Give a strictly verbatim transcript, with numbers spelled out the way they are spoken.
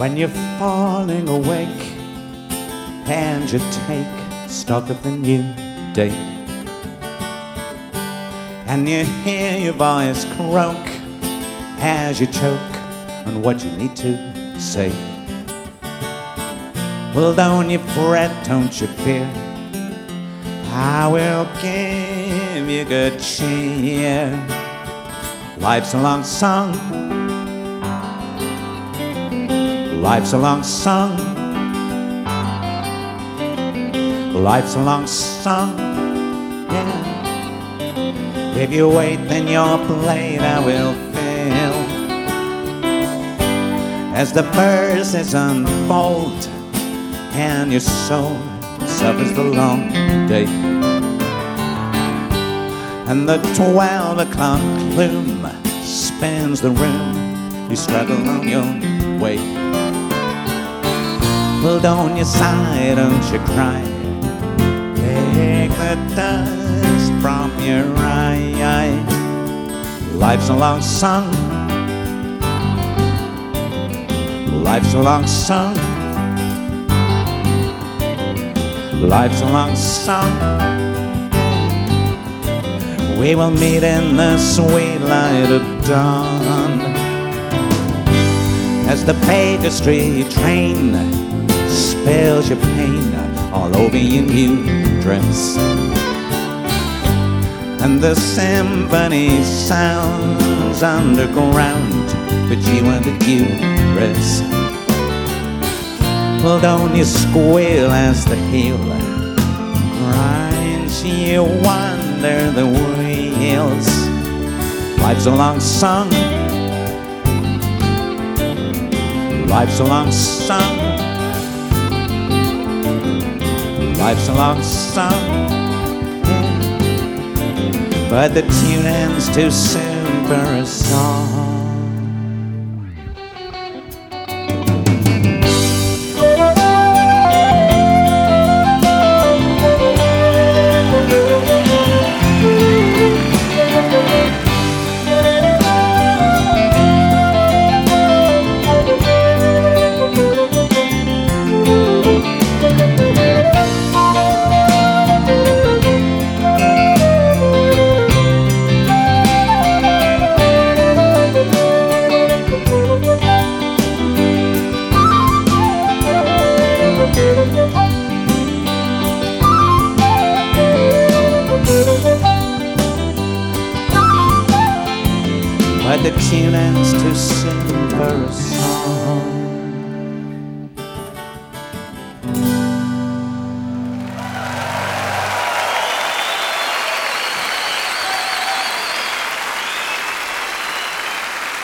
When you're falling awake and you take stock of the new day, and you hear your voice croak as you choke on what you need to say. Well, don't you fret, don't you fear, I will give you good cheer. Life's a long song, life's a long song, life's a long song, yeah. If you wait, then your plate I will fill. As the verses unfold and your soul suffers the long day, and the twelve o'clock gloom spins the room, you struggle on your way. Well, don't you sigh, don't you cry, take the dust from your eye. Life's a long song, life's a long song, life's a long song. We will meet in the sweet light of dawn, as the Baker Street train spills your pain all over your new dress, and the symphony sounds underground, but you under duress. Well, don't you squeal as the heel grinds you under the wheels. Life's a long song, life's a long song, life's a long song, yeah. But the tune ends too soon for a song. But the tune ends too soon for a song.